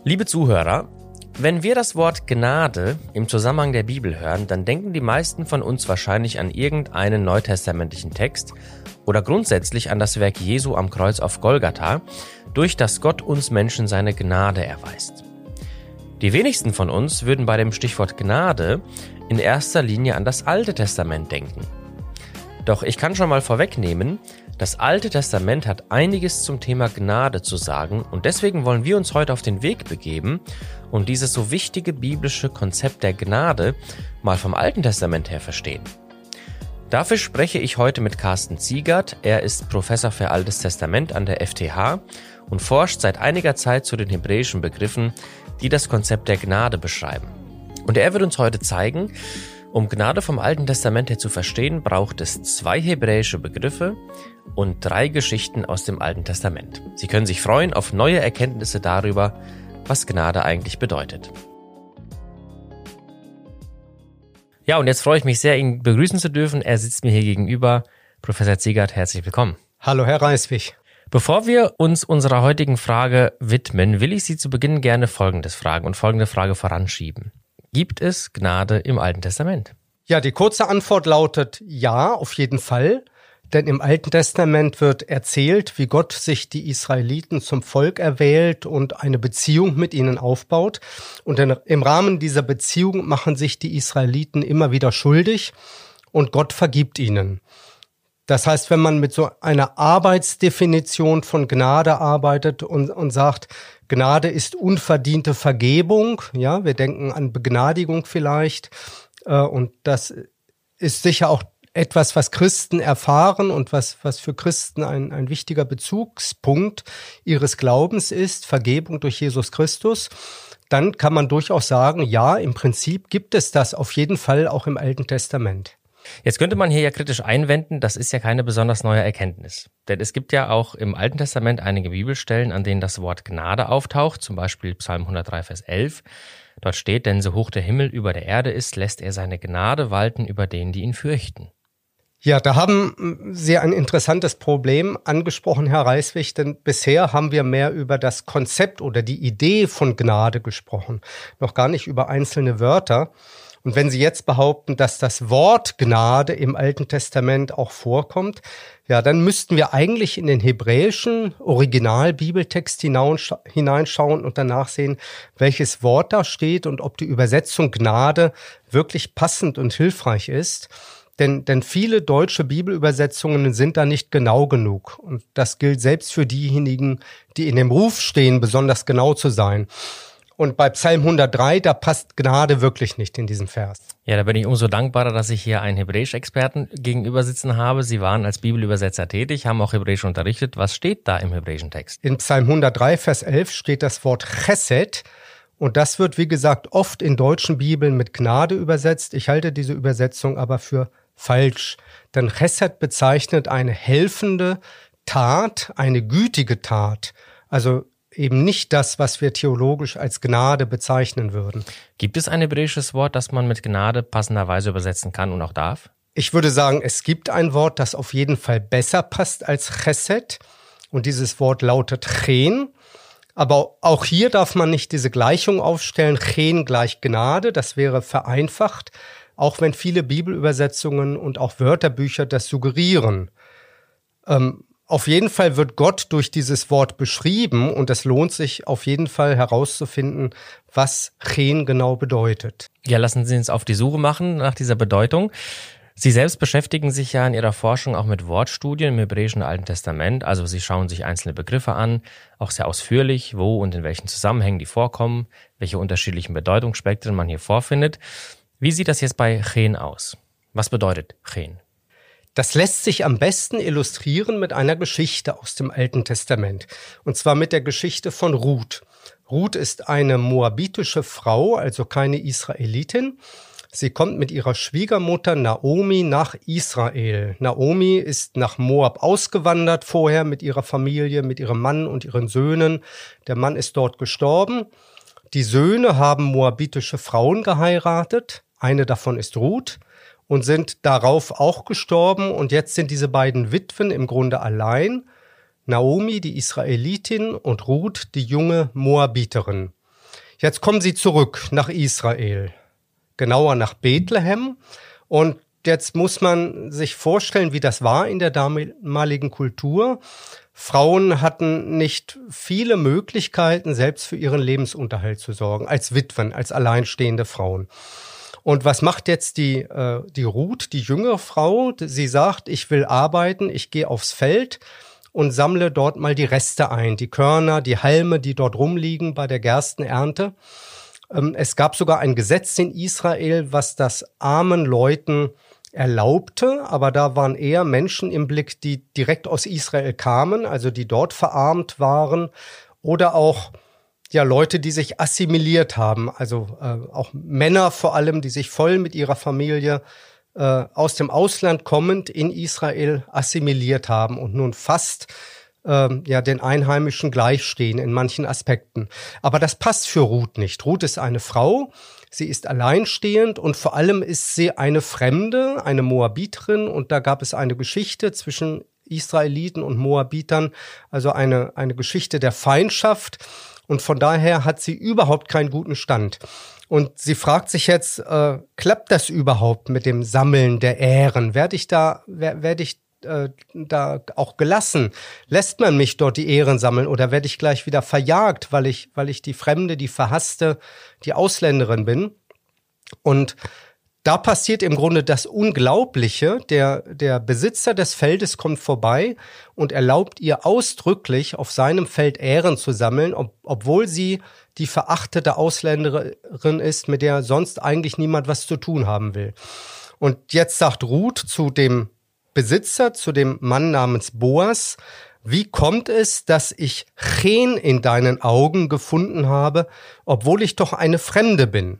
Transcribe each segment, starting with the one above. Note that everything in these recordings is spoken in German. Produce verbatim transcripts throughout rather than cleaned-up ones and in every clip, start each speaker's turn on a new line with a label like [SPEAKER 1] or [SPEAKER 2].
[SPEAKER 1] Liebe Zuhörer, wenn wir das Wort Gnade im Zusammenhang der Bibel hören, dann denken die meisten von uns wahrscheinlich an irgendeinen neutestamentlichen Text oder grundsätzlich an das Werk Jesu am Kreuz auf Golgatha, durch das Gott uns Menschen seine Gnade erweist. Die wenigsten von uns würden bei dem Stichwort Gnade in erster Linie an das Alte Testament denken. Doch ich kann schon mal vorwegnehmen, das Alte Testament hat einiges zum Thema Gnade zu sagen und deswegen wollen wir uns heute auf den Weg begeben und dieses so wichtige biblische Konzept der Gnade mal vom Alten Testament her verstehen. Dafür spreche ich heute mit Carsten Ziegert. Er ist Professor für Altes Testament an der F T H und forscht seit einiger Zeit zu den hebräischen Begriffen, die das Konzept der Gnade beschreiben. Und er wird uns heute zeigen, um Gnade vom Alten Testament her zu verstehen, braucht es zwei hebräische Begriffe und drei Geschichten aus dem Alten Testament. Sie können sich freuen auf neue Erkenntnisse darüber, was Gnade eigentlich bedeutet. Ja, und jetzt freue ich mich sehr, ihn begrüßen zu dürfen. Er sitzt mir hier gegenüber. Professor Ziegert, herzlich willkommen.
[SPEAKER 2] Hallo, Herr Reiswig.
[SPEAKER 1] Bevor wir uns unserer heutigen Frage widmen, will ich Sie zu Beginn gerne Folgendes fragen und folgende Frage voranschieben. Gibt es Gnade im Alten Testament?
[SPEAKER 2] Ja, die kurze Antwort lautet ja, auf jeden Fall. Denn im Alten Testament wird erzählt, wie Gott sich die Israeliten zum Volk erwählt und eine Beziehung mit ihnen aufbaut. Und im Rahmen dieser Beziehung machen sich die Israeliten immer wieder schuldig und Gott vergibt ihnen. Das heißt, wenn man mit so einer Arbeitsdefinition von Gnade arbeitet und, und sagt, Gnade ist unverdiente Vergebung, ja, wir denken an Begnadigung vielleicht, äh, und das ist sicher auch etwas, was Christen erfahren und was, was für Christen ein, ein wichtiger Bezugspunkt ihres Glaubens ist, Vergebung durch Jesus Christus, dann kann man durchaus sagen, ja, im Prinzip gibt es das auf jeden Fall auch im Alten Testament.
[SPEAKER 1] Jetzt könnte man hier ja kritisch einwenden, das ist ja keine besonders neue Erkenntnis. Denn es gibt ja auch im Alten Testament einige Bibelstellen, an denen das Wort Gnade auftaucht, zum Beispiel Psalm hundertdrei, Vers elf. Dort steht, denn so hoch der Himmel über der Erde ist, lässt er seine Gnade walten über denen, die ihn fürchten.
[SPEAKER 2] Ja, da haben Sie ein interessantes Problem angesprochen, Herr Reiswig, denn bisher haben wir mehr über das Konzept oder die Idee von Gnade gesprochen, noch gar nicht über einzelne Wörter. Und wenn Sie jetzt behaupten, dass das Wort Gnade im Alten Testament auch vorkommt, ja, dann müssten wir eigentlich in den hebräischen Original-Bibeltext hineinschauen und danach sehen, welches Wort da steht und ob die Übersetzung Gnade wirklich passend und hilfreich ist. Denn, denn viele deutsche Bibelübersetzungen sind da nicht genau genug. Und das gilt selbst für diejenigen, die in dem Ruf stehen, besonders genau zu sein. Und bei Psalm hundertdrei, da passt Gnade wirklich nicht in diesem Vers.
[SPEAKER 1] Ja, da bin ich umso dankbarer, dass ich hier einen Hebräisch-Experten gegenüber sitzen habe. Sie waren als Bibelübersetzer tätig, haben auch Hebräisch unterrichtet. Was steht da im hebräischen Text?
[SPEAKER 2] In Psalm hundertdrei, Vers elf steht das Wort Chesed. Und das wird, wie gesagt, oft in deutschen Bibeln mit Gnade übersetzt. Ich halte diese Übersetzung aber für falsch. Denn Chesed bezeichnet eine helfende Tat, eine gütige Tat. Also eben nicht das, was wir theologisch als Gnade bezeichnen würden.
[SPEAKER 1] Gibt es ein hebräisches Wort, das man mit Gnade passenderweise übersetzen kann und auch darf?
[SPEAKER 2] Ich würde sagen, es gibt ein Wort, das auf jeden Fall besser passt als Chesed. Und dieses Wort lautet Chen. Aber auch hier darf man nicht diese Gleichung aufstellen, Chen gleich Gnade. Das wäre vereinfacht, auch wenn viele Bibelübersetzungen und auch Wörterbücher das suggerieren. Ähm, Auf jeden Fall wird Gott durch dieses Wort beschrieben und es lohnt sich auf jeden Fall herauszufinden, was Chen genau bedeutet.
[SPEAKER 1] Ja, lassen Sie uns auf die Suche machen nach dieser Bedeutung. Sie selbst beschäftigen sich ja in Ihrer Forschung auch mit Wortstudien im hebräischen Alten Testament. Also Sie schauen sich einzelne Begriffe an, auch sehr ausführlich, wo und in welchen Zusammenhängen die vorkommen, welche unterschiedlichen Bedeutungsspektren man hier vorfindet. Wie sieht das jetzt bei Chen aus? Was bedeutet Chen?
[SPEAKER 2] Das lässt sich am besten illustrieren mit einer Geschichte aus dem Alten Testament. Und zwar mit der Geschichte von Ruth. Ruth ist eine moabitische Frau, also keine Israelitin. Sie kommt mit ihrer Schwiegermutter Naomi nach Israel. Naomi ist nach Moab ausgewandert vorher mit ihrer Familie, mit ihrem Mann und ihren Söhnen. Der Mann ist dort gestorben. Die Söhne haben moabitische Frauen geheiratet. Eine davon ist Ruth. Und sind darauf auch gestorben. Und jetzt sind diese beiden Witwen im Grunde allein. Naomi, die Israelitin, und Ruth, die junge Moabiterin. Jetzt kommen sie zurück nach Israel, genauer nach Bethlehem. Und jetzt muss man sich vorstellen, wie das war in der damaligen Kultur. Frauen hatten nicht viele Möglichkeiten, selbst für ihren Lebensunterhalt zu sorgen, als Witwen, als alleinstehende Frauen. Und was macht jetzt die, äh, die Ruth, die jüngere Frau? Sie sagt, ich will arbeiten, ich gehe aufs Feld und sammle dort mal die Reste ein, die Körner, die Halme, die dort rumliegen bei der Gerstenernte. Ähm, es gab sogar ein Gesetz in Israel, was das armen Leuten erlaubte, aber da waren eher Menschen im Blick, die direkt aus Israel kamen, also die dort verarmt waren, oder auch ja Leute, die sich assimiliert haben, also äh, auch Männer vor allem, die sich voll mit ihrer Familie äh, aus dem Ausland kommend in Israel assimiliert haben und nun fast äh, ja den Einheimischen gleichstehen in manchen Aspekten. Aber das passt für Ruth nicht. Ruth ist eine Frau, sie ist alleinstehend und vor allem ist sie eine Fremde, eine Moabiterin, und da gab es eine Geschichte zwischen Israeliten und Moabitern, also eine, eine Geschichte der Feindschaft. Und von daher hat sie überhaupt keinen guten Stand. Und sie fragt sich jetzt, äh, klappt das überhaupt mit dem Sammeln der Ähren? Werde ich da, wer, werde ich äh, da auch gelassen? Lässt man mich dort die Ähren sammeln oder werde ich gleich wieder verjagt, weil ich, weil ich die Fremde, die Verhasste, die Ausländerin bin? Und da passiert im Grunde das Unglaubliche. Der, der Besitzer des Feldes kommt vorbei und erlaubt ihr ausdrücklich, auf seinem Feld Ähren zu sammeln, ob, obwohl sie die verachtete Ausländerin ist, mit der sonst eigentlich niemand was zu tun haben will. Und jetzt sagt Ruth zu dem Besitzer, zu dem Mann namens Boas: Wie kommt es, dass ich Chen in deinen Augen gefunden habe, obwohl ich doch eine Fremde bin?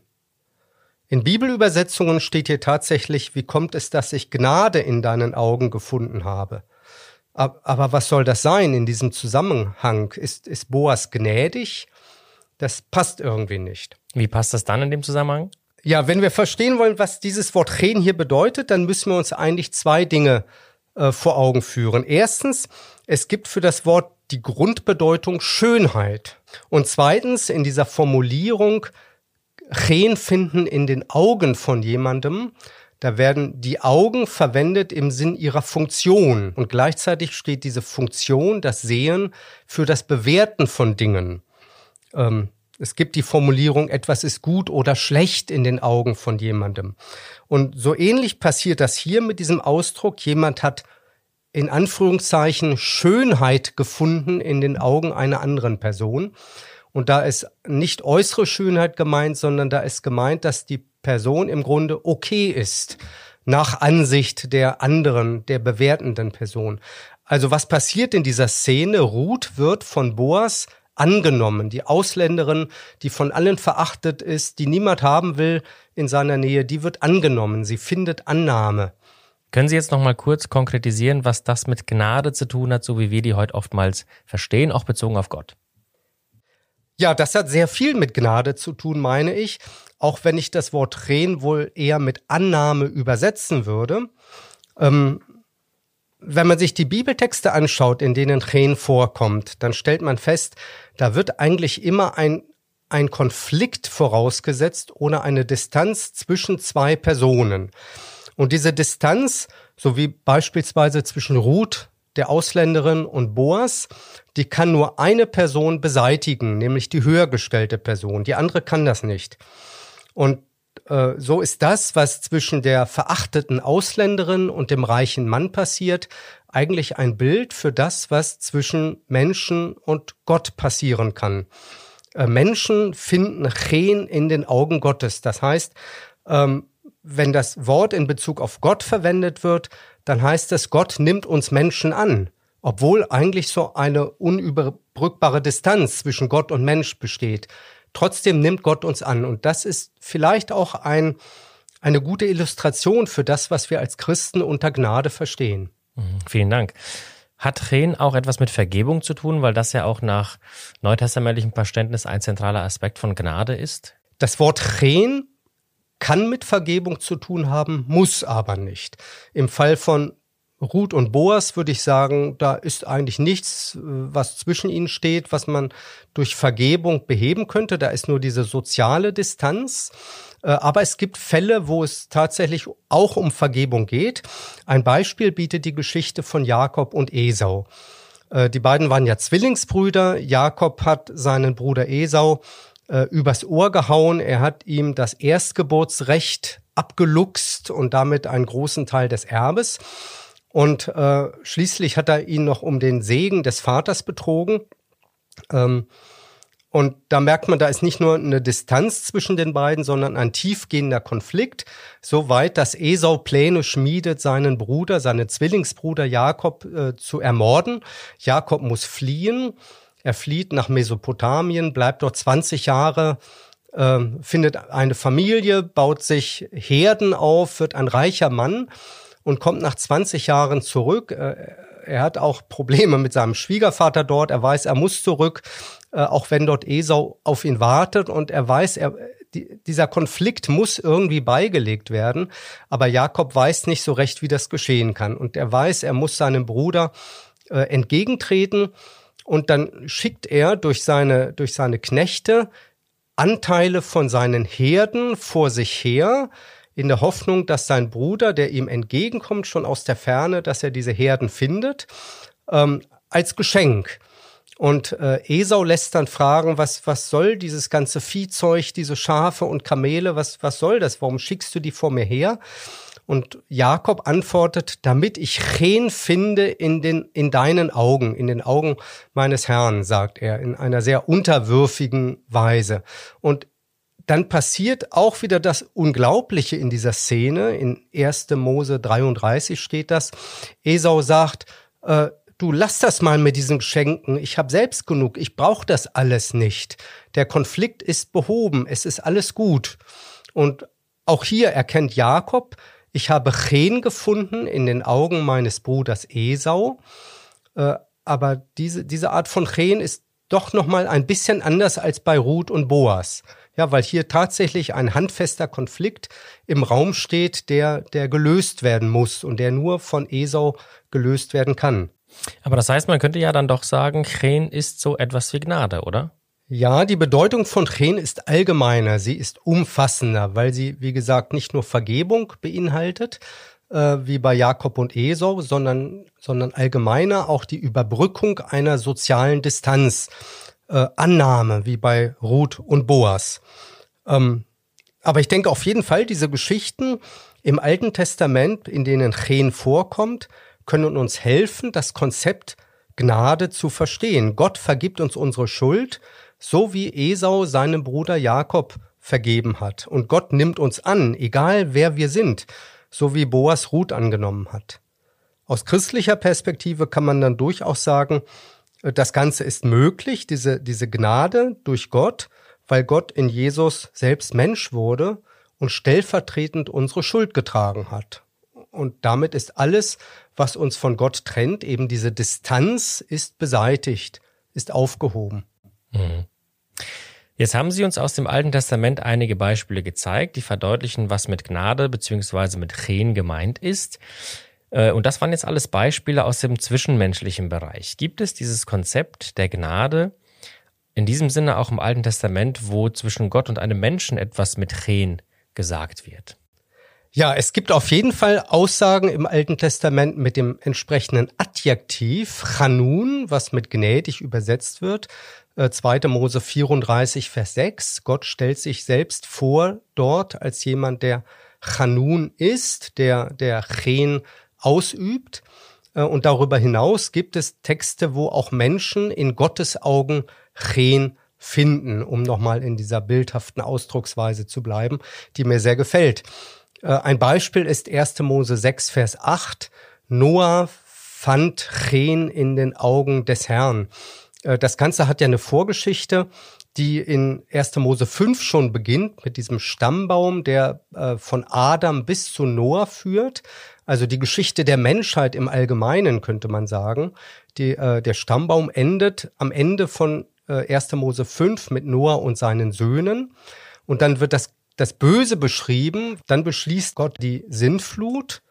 [SPEAKER 2] In Bibelübersetzungen steht hier tatsächlich, wie kommt es, dass ich Gnade in deinen Augen gefunden habe? Aber was soll das sein in diesem Zusammenhang? Ist, ist Boas gnädig? Das passt irgendwie nicht.
[SPEAKER 1] Wie passt das dann in dem Zusammenhang?
[SPEAKER 2] Ja, wenn wir verstehen wollen, was dieses Wort Chen hier bedeutet, dann müssen wir uns eigentlich zwei Dinge äh, vor Augen führen. Erstens, es gibt für das Wort die Grundbedeutung Schönheit. Und zweitens, in dieser Formulierung Chen finden in den Augen von jemandem, da werden die Augen verwendet im Sinn ihrer Funktion. Und gleichzeitig steht diese Funktion, das Sehen, für das Bewerten von Dingen. Ähm, es gibt die Formulierung, etwas ist gut oder schlecht in den Augen von jemandem. Und so ähnlich passiert das hier mit diesem Ausdruck. Jemand hat in Anführungszeichen Schönheit gefunden in den Augen einer anderen Person. Und da ist nicht äußere Schönheit gemeint, sondern da ist gemeint, dass die Person im Grunde okay ist, nach Ansicht der anderen, der bewertenden Person. Also was passiert in dieser Szene? Ruth wird von Boas angenommen, die Ausländerin, die von allen verachtet ist, die niemand haben will in seiner Nähe, die wird angenommen, sie findet Annahme.
[SPEAKER 1] Können Sie jetzt noch mal kurz konkretisieren, was das mit Gnade zu tun hat, so wie wir die heute oftmals verstehen, auch bezogen auf Gott?
[SPEAKER 2] Ja, das hat sehr viel mit Gnade zu tun, meine ich, auch wenn ich das Wort Chen wohl eher mit Annahme übersetzen würde. Ähm, wenn man sich die Bibeltexte anschaut, in denen Chen vorkommt, dann stellt man fest, da wird eigentlich immer ein, ein Konflikt vorausgesetzt oder eine Distanz zwischen zwei Personen. Und diese Distanz, so wie beispielsweise zwischen Ruth, der Ausländerin, und Boas, die kann nur eine Person beseitigen, nämlich die höher gestellte Person. Die andere kann das nicht. Und äh, so ist das, was zwischen der verachteten Ausländerin und dem reichen Mann passiert, eigentlich ein Bild für das, was zwischen Menschen und Gott passieren kann. Äh, Menschen finden Chen in den Augen Gottes. Das heißt, ähm, wenn das Wort in Bezug auf Gott verwendet wird, dann heißt es, Gott nimmt uns Menschen an, obwohl eigentlich so eine unüberbrückbare Distanz zwischen Gott und Mensch besteht. Trotzdem nimmt Gott uns an. Und das ist vielleicht auch ein, eine gute Illustration für das, was wir als Christen unter Gnade verstehen.
[SPEAKER 1] Mhm, vielen Dank. Hat Chen auch etwas mit Vergebung zu tun, weil das ja auch nach neutestamentlichem Verständnis ein zentraler Aspekt von Gnade ist?
[SPEAKER 2] Das Wort Chen kann mit Vergebung zu tun haben, muss aber nicht. Im Fall von Ruth und Boas würde ich sagen, da ist eigentlich nichts, was zwischen ihnen steht, was man durch Vergebung beheben könnte. Da ist nur diese soziale Distanz. Aber es gibt Fälle, wo es tatsächlich auch um Vergebung geht. Ein Beispiel bietet die Geschichte von Jakob und Esau. Die beiden waren ja Zwillingsbrüder. Jakob hat seinen Bruder Esau äh, übers Ohr gehauen. Er hat ihm das Erstgeburtsrecht abgeluchst und damit einen großen Teil des Erbes. Und äh, schließlich hat er ihn noch um den Segen des Vaters betrogen. Ähm, und da merkt man, da ist nicht nur eine Distanz zwischen den beiden, sondern ein tiefgehender Konflikt. So weit, dass Esau Pläne schmiedet, seinen Bruder, seinen Zwillingsbruder Jakob äh, zu ermorden. Jakob muss fliehen. Er flieht nach Mesopotamien, bleibt dort zwanzig Jahre, äh, findet eine Familie, baut sich Herden auf, wird ein reicher Mann. Und kommt nach zwanzig Jahren zurück. Er hat auch Probleme mit seinem Schwiegervater dort. Er weiß, er muss zurück, auch wenn dort Esau auf ihn wartet. Und er weiß, er, die, dieser Konflikt muss irgendwie beigelegt werden. Aber Jakob weiß nicht so recht, wie das geschehen kann. Und er weiß, er muss seinem Bruder äh, entgegentreten. Und dann schickt er durch seine, durch seine Knechte Anteile von seinen Herden vor sich her, in der Hoffnung, dass sein Bruder, der ihm entgegenkommt, schon aus der Ferne, dass er diese Herden findet, ähm, als Geschenk. Und äh, Esau lässt dann fragen, was, was soll dieses ganze Viehzeug, diese Schafe und Kamele, was, was soll das? Warum schickst du die vor mir her? Und Jakob antwortet, damit ich Chen finde in den, in deinen Augen, in den Augen meines Herrn, sagt er, in einer sehr unterwürfigen Weise. Und dann passiert auch wieder das Unglaubliche in dieser Szene. In erster Mose dreiunddreißig steht das. Esau sagt, äh, du lass das mal mit diesen Geschenken. Ich habe selbst genug. Ich brauche das alles nicht. Der Konflikt ist behoben. Es ist alles gut. Und auch hier erkennt Jakob, ich habe Chen gefunden in den Augen meines Bruders Esau. Äh, aber diese, diese Art von Chen ist doch noch mal ein bisschen anders als bei Ruth und Boas. Ja, weil hier tatsächlich ein handfester Konflikt im Raum steht, der, der gelöst werden muss und der nur von Esau gelöst werden kann.
[SPEAKER 1] Aber das heißt, man könnte ja dann doch sagen, Chen ist so etwas wie Gnade, oder?
[SPEAKER 2] Ja, die Bedeutung von Chen ist allgemeiner, sie ist umfassender, weil sie, wie gesagt, nicht nur Vergebung beinhaltet, äh, wie bei Jakob und Esau, sondern, sondern allgemeiner auch die Überbrückung einer sozialen Distanz. Äh, Annahme, wie bei Ruth und Boas. Ähm, aber ich denke auf jeden Fall, diese Geschichten im Alten Testament, in denen Chen vorkommt, können uns helfen, das Konzept Gnade zu verstehen. Gott vergibt uns unsere Schuld, so wie Esau seinem Bruder Jakob vergeben hat. Und Gott nimmt uns an, egal wer wir sind, so wie Boas Ruth angenommen hat. Aus christlicher Perspektive kann man dann durchaus sagen, das Ganze ist möglich, diese, diese Gnade durch Gott, weil Gott in Jesus selbst Mensch wurde und stellvertretend unsere Schuld getragen hat. Und damit ist alles, was uns von Gott trennt, eben diese Distanz ist beseitigt, ist aufgehoben.
[SPEAKER 1] Mhm. Jetzt haben Sie uns aus dem Alten Testament einige Beispiele gezeigt, die verdeutlichen, was mit Gnade bzw. mit Chen gemeint ist. Und das waren jetzt alles Beispiele aus dem zwischenmenschlichen Bereich. Gibt es dieses Konzept der Gnade in diesem Sinne auch im Alten Testament, wo zwischen Gott und einem Menschen etwas mit Chen gesagt wird?
[SPEAKER 2] Ja, es gibt auf jeden Fall Aussagen im Alten Testament mit dem entsprechenden Adjektiv Chanun, was mit gnädig übersetzt wird. zweiter Mose vierunddreißig, Vers sechs. Gott stellt sich selbst vor dort als jemand, der Chanun ist, der, der Chen ausübt. Und darüber hinaus gibt es Texte, wo auch Menschen in Gottes Augen Chen finden, um nochmal in dieser bildhaften Ausdrucksweise zu bleiben, die mir sehr gefällt. Ein Beispiel ist erster Mose sechs, Vers acht. Noah fand Chen in den Augen des Herrn. Das Ganze hat ja eine Vorgeschichte, die in erster Mose fünf schon beginnt, mit diesem Stammbaum, der von Adam bis zu Noah führt. Also die Geschichte der Menschheit im Allgemeinen, könnte man sagen. Die, äh, der Stammbaum endet am Ende von äh, erster Mose fünf mit Noah und seinen Söhnen. Und dann wird das, das Böse beschrieben. Dann beschließt Gott die Sintflut.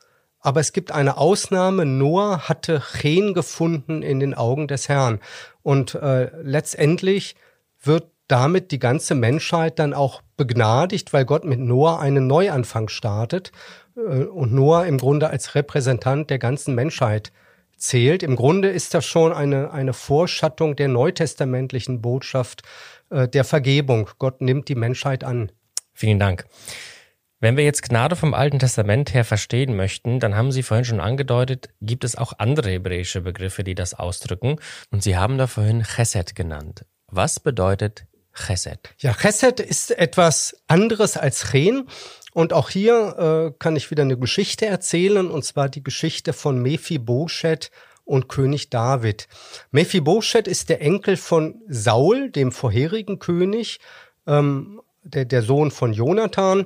[SPEAKER 2] Aber es gibt eine Ausnahme. Noah hatte Chen gefunden in den Augen des Herrn. Und äh, letztendlich wird damit die ganze Menschheit dann auch begnadigt, weil Gott mit Noah einen Neuanfang startet äh, und Noah im Grunde als Repräsentant der ganzen Menschheit zählt. Im Grunde ist das schon eine, eine Vorschattung der neutestamentlichen Botschaft äh, der Vergebung. Gott nimmt die Menschheit an.
[SPEAKER 1] Vielen Dank. Wenn wir jetzt Gnade vom Alten Testament her verstehen möchten, dann haben Sie vorhin schon angedeutet, gibt es auch andere hebräische Begriffe, die das ausdrücken. Und Sie haben da vorhin Chesed genannt. Was bedeutet Chesed?
[SPEAKER 2] Ja, Chesed ist etwas anderes als Chen. Und auch hier äh, kann ich wieder eine Geschichte erzählen, und zwar die Geschichte von Mephibosheth und König David. Mephibosheth ist der Enkel von Saul, dem vorherigen König, ähm, der, der Sohn von Jonathan.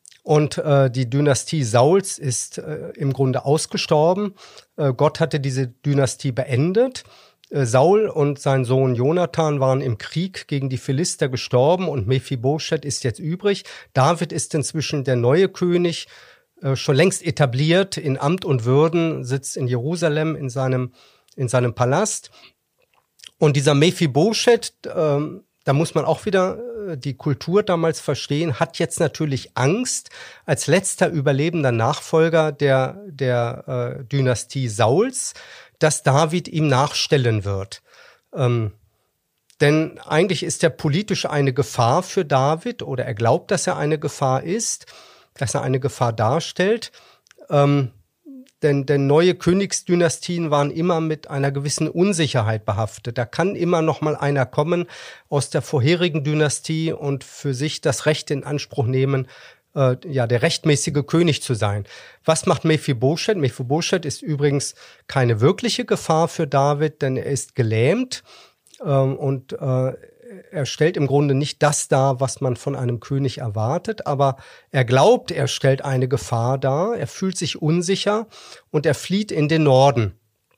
[SPEAKER 2] Und äh, die Dynastie Sauls ist äh, im Grunde ausgestorben. Äh, Gott hatte diese Dynastie beendet. Äh, Saul und sein Sohn Jonathan waren im Krieg gegen die Philister gestorben und Mephibosheth ist jetzt übrig. David ist inzwischen der neue König, äh, schon längst etabliert in Amt und Würden, sitzt in Jerusalem in seinem, in seinem Palast. Und dieser Mephibosheth, äh, da muss man auch wieder die Kultur damals verstehen, hat jetzt natürlich Angst, als letzter überlebender Nachfolger der, der äh, Dynastie Sauls, dass David ihm nachstellen wird. Ähm, denn eigentlich ist er politisch eine Gefahr für David, oder er glaubt, dass er eine Gefahr ist, dass er eine Gefahr darstellt. Ähm, Denn, denn neue Königsdynastien waren immer mit einer gewissen Unsicherheit behaftet. Da kann immer noch mal einer kommen aus der vorherigen Dynastie und für sich das Recht in Anspruch nehmen, äh, ja, der rechtmäßige König zu sein. Was macht Mephibosheth? Mephibosheth ist übrigens keine wirkliche Gefahr für David, denn er ist gelähmt äh, und äh, er stellt im Grunde nicht das dar, was man von einem König erwartet, aber er glaubt, er stellt eine Gefahr dar, er fühlt sich unsicher und er flieht in den Norden.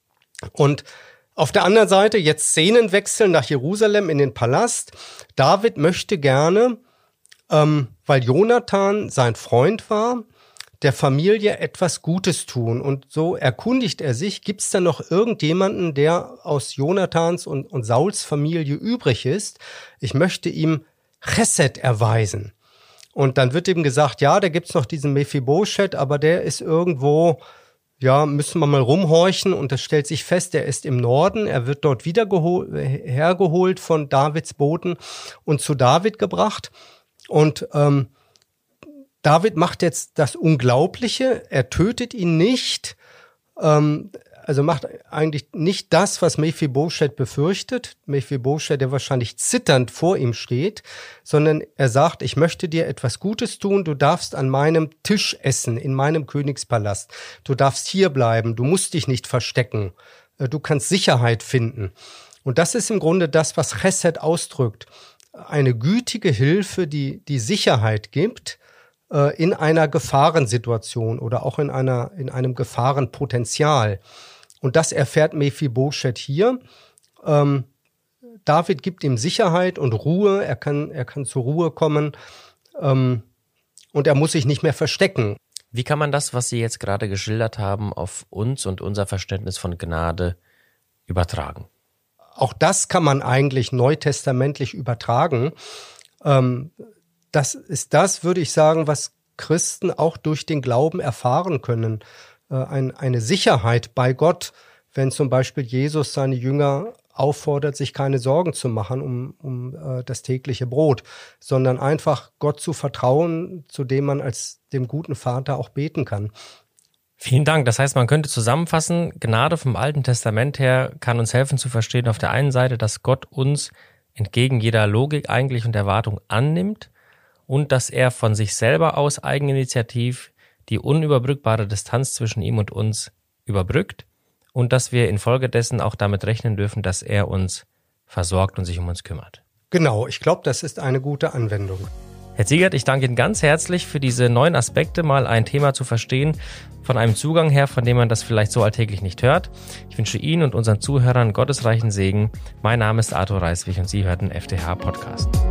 [SPEAKER 2] Und auf der anderen Seite jetzt Szenenwechsel nach Jerusalem in den Palast. David möchte gerne, ähm, weil Jonathan sein Freund war, der Familie etwas Gutes tun. Und so erkundigt er sich, gibt es da noch irgendjemanden, der aus Jonathans und, und Sauls Familie übrig ist? Ich möchte ihm Chesed erweisen. Und dann wird ihm gesagt, ja, da gibt's noch diesen Mephibosheth, aber der ist irgendwo, ja, müssen wir mal rumhorchen. Und das stellt sich fest, er ist im Norden, er wird dort wieder gehol- hergeholt von Davids Boten und zu David gebracht. Und ähm, David macht jetzt das Unglaubliche, er tötet ihn nicht, ähm, also macht eigentlich nicht das, was Mephibosheth befürchtet, Mephibosheth, der wahrscheinlich zitternd vor ihm steht, sondern er sagt, ich möchte dir etwas Gutes tun, du darfst an meinem Tisch essen, in meinem Königspalast, du darfst hier bleiben, du musst dich nicht verstecken, du kannst Sicherheit finden. Und das ist im Grunde das, was Chesed ausdrückt, eine gütige Hilfe, die die Sicherheit gibt, in einer Gefahrensituation oder auch in einer in einem Gefahrenpotenzial. Und das erfährt Mephibosheth hier. Ähm, David gibt ihm Sicherheit und Ruhe. Er kann er kann zur Ruhe kommen ähm, und er muss sich nicht mehr verstecken.
[SPEAKER 1] Wie kann man das, was Sie jetzt gerade geschildert haben, auf uns und unser Verständnis von Gnade übertragen?
[SPEAKER 2] Auch das kann man eigentlich neutestamentlich übertragen. Ähm, Das ist das, würde ich sagen, was Christen auch durch den Glauben erfahren können. Äh, ein, eine Sicherheit bei Gott, wenn zum Beispiel Jesus seine Jünger auffordert, sich keine Sorgen zu machen um, um äh, das tägliche Brot, sondern einfach Gott zu vertrauen, zu dem man als dem guten Vater auch beten kann.
[SPEAKER 1] Vielen Dank. Das heißt, man könnte zusammenfassen, Gnade vom Alten Testament her kann uns helfen zu verstehen, auf der einen Seite, dass Gott uns entgegen jeder Logik eigentlich und Erwartung annimmt, und dass er von sich selber aus eigeninitiativ die unüberbrückbare Distanz zwischen ihm und uns überbrückt und dass wir infolgedessen auch damit rechnen dürfen, dass er uns versorgt und sich um uns kümmert.
[SPEAKER 2] Genau, ich glaube, das ist eine gute Anwendung.
[SPEAKER 1] Herr Ziegert, ich danke Ihnen ganz herzlich für diese neuen Aspekte, mal ein Thema zu verstehen, von einem Zugang her, von dem man das vielleicht so alltäglich nicht hört. Ich wünsche Ihnen und unseren Zuhörern gottesreichen Segen. Mein Name ist Arthur Reiswig und Sie hörten F T H Podcast.